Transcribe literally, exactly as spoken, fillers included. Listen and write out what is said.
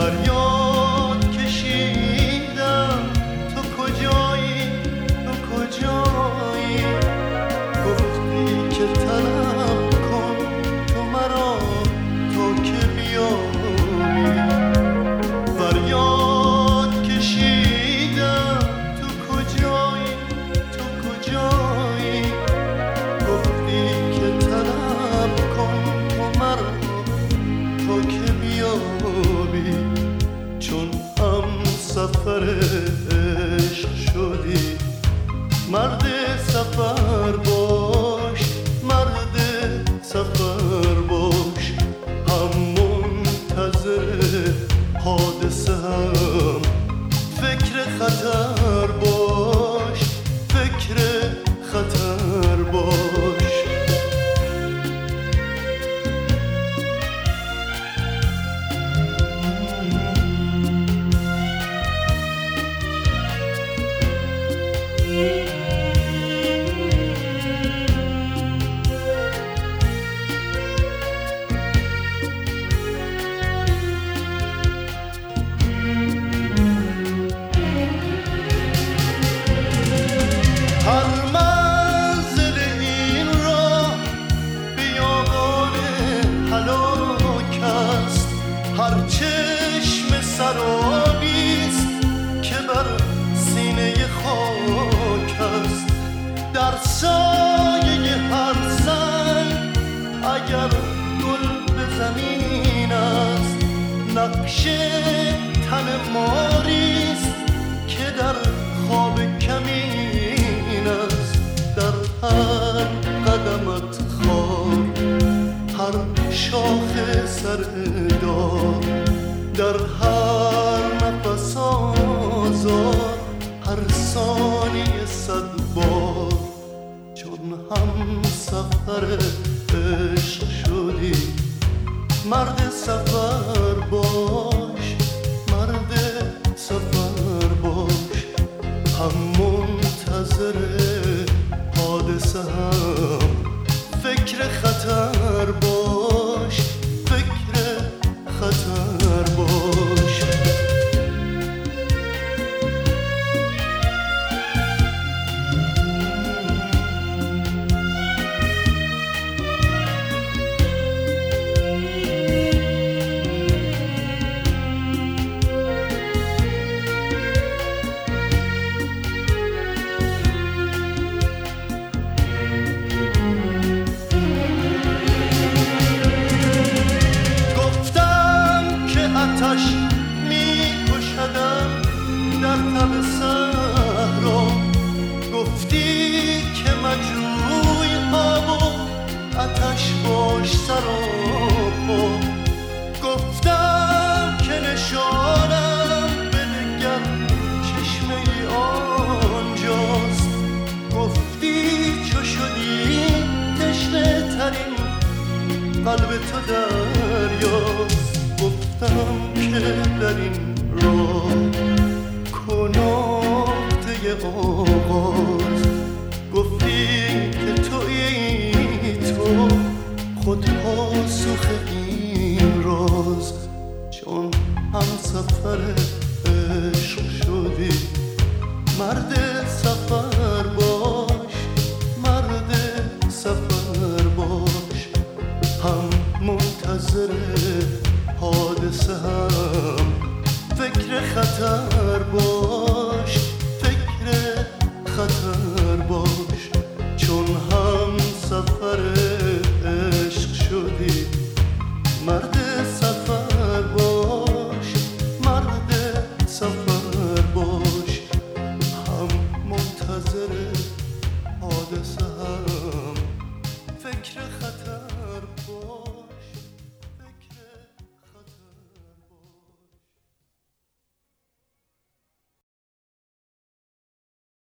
فریاد کشیدم تو کجایی تو کجایی گفتی که طلب کن تو مرا تا که بیایی فریاد کشیدم تو کجایی تو کجایی گفتی که طلب کن تو مرا تا که بیایی چون هم سفر عشق شدی مرد سفر باش مرد سفر باش هم منتظر حادثه هم فکر خطر باش فکر خطر باش هر منزل این راه بیابان هلاک است هر چشم سرابیست که بر سینه خاک است در سایه هر سنگ اگر گل به زمین است نقش تن ماریست که در خواب کمین است در هر قدمت خار هر شاخ سردار در هر نفس آزار هر ثانیه صد بار چون هم سفر عشق شدی مرد سفر باش مرد سفر باش هم منتظر حادثه هم فکر خطر باش فکر خطر باش آتش می کشدم در تب صحرا گفتی که مجروی آب و آتش باش سراپا گفتم که نشانم بنگر چشمه ای آنجاست گفتی چو شدی تشنه ترین قلب تو دریاست گفتم که در این راه کناکته آغاز گفتی که تویی تو خود پاسخ این راز چون هم سفر عشق شدی مرد سفر باش مرد سفر باش هم منتظر حادثه هم فکر خطر باش فکر خطر باش چون هم سفر عشق شدی مرد سفر باش مرد سفر